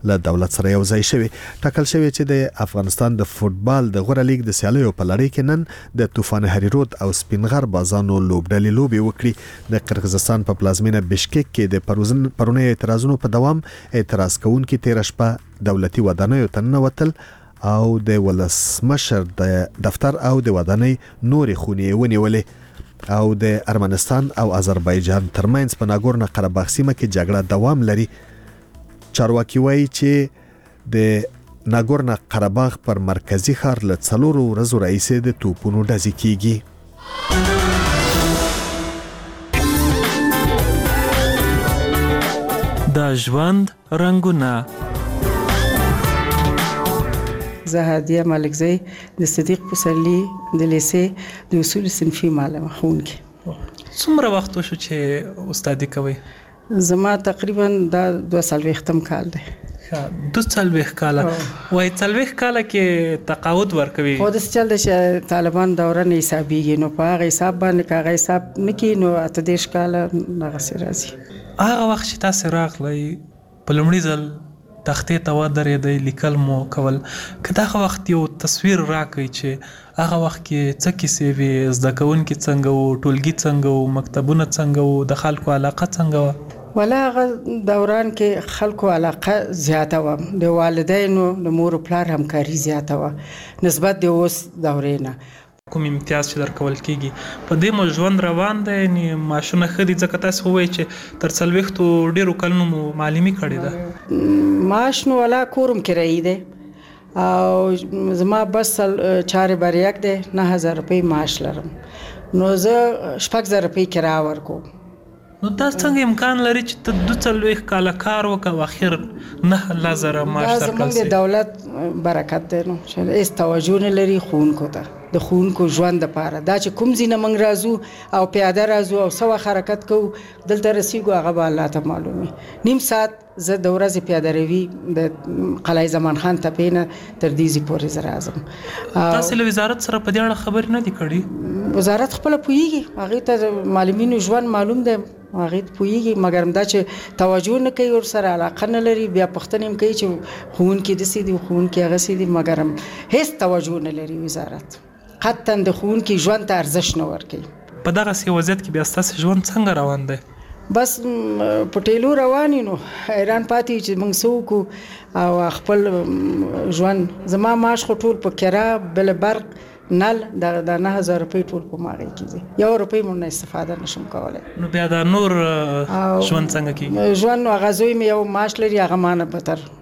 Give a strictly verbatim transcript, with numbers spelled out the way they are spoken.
له دولت سره یو ځای شوی. ټاکل شوی چې د افغانستان د فوتبال د غوره لیګ د سیالیو په لړۍ کې نن د طوفان هریرود او سپینغر بازانو لوبډلې لوبي وکړي. د قرغیزستان په پلازمینه بشکک کې د پروزن پرونی اعتراضونو په دوام اعتراض کوونکي تیر شپه دولتي ودانیو ته ننوتل او د ولسمشر د دفتر او د ودانۍ نورې خونې ونیولې. او د ارمنستان او آذربایجان ترمنځ په ناګورنو قرهباغ سیمه کې جګړه دوام لري. چارواکي وایي چې د ناګورنو قرهباغ پر مرکزی ښار له څلورو ورځو راهیسې د توپونو ډزې کیږي. د ژوند رنګونه. زه هادیه ملکزی د صدیق پسرلی د لیسې د اصول صنفي معلمه ښوونکې. څومره وخت وشو چې استادي کوئ؟ زما تقریبا دا دوه څلوېښتم کال دی. دوه څلوېښت کاله وایي څلوېښت کاله کې تقاعد ورکوي. خو داسې چل دی چې طالبان دوره نه حسابېږي، نو په هغه حساب باندې که هغه حساب نه کړي نو اته دېرش کاله دغسې راځي. هغه وخت چې تاسې راغلی په لومړي ځل تختې ته ودرېدئ، لیکل مو کول، که دغه وخت یو تصویر راکړئ چې هغه وخت کې څه کیسې وې، زده کوونکي څنګه وو، ټولګي څنګه وو، مکتبونه څنګه وو، د خلکو علاقه څنګه وه؟ ولا هغه دوران کې خلکو علاقه زیاته وه، د والدینو د مور و پلار همکاري زیاته وه نسبت د اوس دورې نه. کوم امتیاز چې درکول کېږي په دې مو ژوند روان دی؟ یعنې معاشونه ښه دي؟ ځکه تاسې ووایئ چې تر څلوېښتو ډېرو کلونو مو معلمي کړې ده. معاش نو ولا کور هم کرایي دی او زما بس چارې بر یک دی، نه هزار روپۍ معاش لرم، نو زه شپږ زره روپۍ کرایه ورکوم. نو دا څنګه امکان لري چې ته دوه څلوېښت کاله کار وکړه او اخر نه لس زره معاش درکړل سي؟ دا زموږ د دولت برکت دی نو چې هېڅ توجه نه لري ښوونکو ته، د ښوونکو ژوند دپاره. دا چې کوم ځای نه موږ راځو او پیاده راځو او څه وخت حرکت کوو دلته رسیږو هغه به الله ته معلوم وي. نیم ساعت زه د ورځې پیاده روي د قلعه زمان خان تپې نه تر دیزې پورې زه راځم. تاسې له وزارت سره په دې اړه خبرې نه دي کړي؟ وزارت خپله پوهېږي، هغې ته د معلمینو ژوند معلوم دی، هغې ته پوهېږي، مګر دا چې توجه نه کوي، ورسره علاقه نه لري، بیا پوښتنې هم کوي چې ښوونکي داسې دي، ښوونکي هغسې دي، مګر هم هېڅ توجه نه لري وزارت. قطعا د ښوونکي ژوند ته ارزښت نه ورکوي. په دغسې وضعیت کې بیا ستاسې ژوند څنګه روان دی؟ بس په ټیلو روان یو، نو حیران پاتې چې موږ څه وکړو او خپل ژوند. زما معاش خو ټول په کرا، بل برق، نل، د نه هزار روپۍ ټول په ما هغې کې دي، یو روپۍ مو نه استفاده نشم کولی. نو بیا دا نور ژوند څنګه کېږي؟ ژوند نو هغه زوی مې یو معاش لري، هغه ما نه بتر